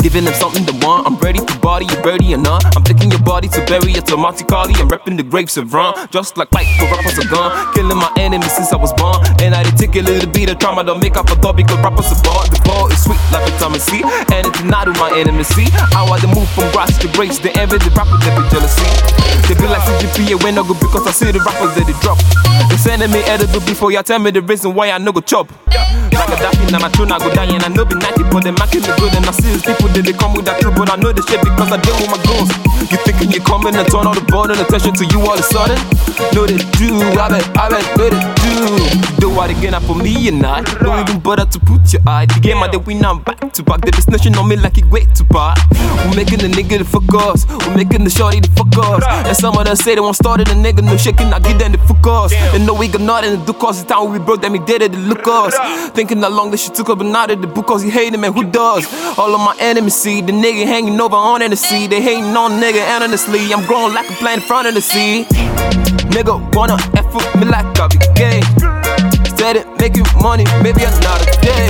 giving them something they want. I'm ready to body, you ready or not? I'm taking your body to bury automatically. I'm repping the grapes of run, just like Mike for rappers are gone. Killing my enemies since I was born, and I did take a little bit of trauma to make up for thought because rappers are born. The ball is sweet like vitamin C, and it's not with my enemies. See how I move from grass to grace. They envy the rappers, they be jealousy. They be like CGPA when I go because I see the rappers that they drop. They sending me edible before y'all tell me the reason why I no go chop. Like a daffy, now my tune I go die and I know be 90, but they making me good. And I see these people that they come with that truth, but I know the shit because I deal with my goons. You thinking you coming and turn all the ball and attention to you all of a sudden? No they do, I bet, no they do. Do what again up for me and I don't even bother to put your eye. The game I did win, I'm back to back. They be snitching on me like it wait to part. We're making the nigga the fuck us, we're making the shorty the fuck us. And some of them say they won't start it, the nigga no shaking, I give them the fuck us. They know we got nothing to do cause the time we broke them, he did it to look us. Thinking how long this shit took up, but now that the book cause he hating, man, who does? All of my enemies see the nigga hanging over on the sea. They hating on nigga, and honestly, I'm growing like a plant in front of the sea. Nigga wanna F with me like I be gay. Steady making money, maybe another day.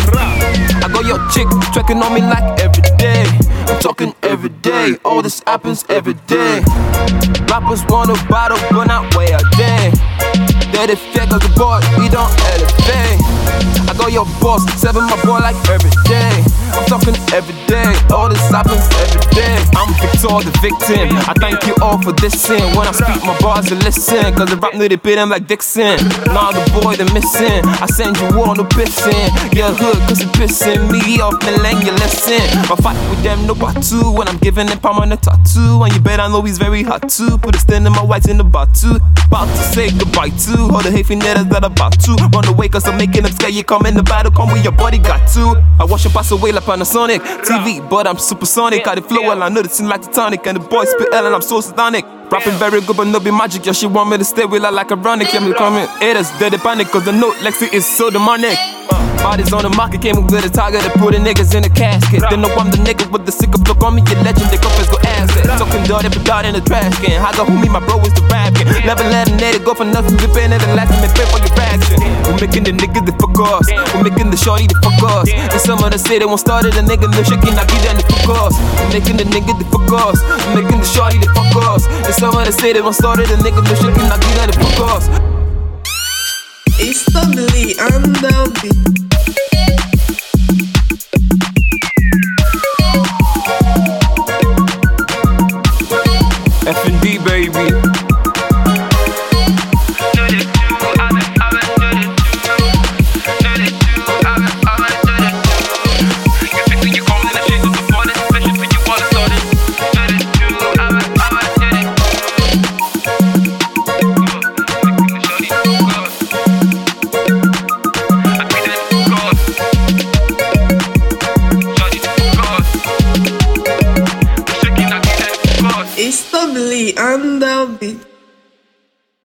I got your chick tracking on me like every day. I'm talking every day, all this happens every day. Rappers want a battle, but not way a day. They fake cause the boy, he don't elevate. I got your boss, 7 my boy like every day. I'm talking every day, all this happens every day. I'm Victor the victim, I thank you all for this sin. When I speak my bars, you listen, cause the rap knew they beat him like Dixon. Now the boy they missing, I send you on the pissing. Get hood cause you pissing me off, man, let you listen. I fight with them, no batu, when I'm giving them palm on the tattoo. And you bet I know he's very hot too, put a stand in my whites in the batu. About to say goodbye to all the hateful niggas that about to run away cause I'm making them scared. You come in the battle, come with your body got to. I watch you pass away like Panasonic TV, but I'm supersonic. I the flow well, I know the scene like Titanic. And the boys spit L and I'm so sardonic. Rapping very good but no be magic. Yeah, she want me to stay with her like ironic. Yeah, me coming haters, they panic cause the note Lexi is so demonic. Bodies on the market, came with a target to put the niggas in a casket. They know I'm the nigga with the sicker block on me, your legend, they confess go ask it. Talking dirty, put out in the trash can. I got who me, my bro is the rap king. Never let a nigga go for nothing, we paying it and lasting and pay for your action. We're making the niggas the fuck us, we're making the shorty the fuck us. And some of them say they won't start it, the nigga no shaking, I give them the fuck us. We're making the nigga the fuck us, we're making the shorty the fuck us. And some of them say they won't start it, the nigga no shaking, I give them the fuck us. It's ugly and Delby. F&D baby.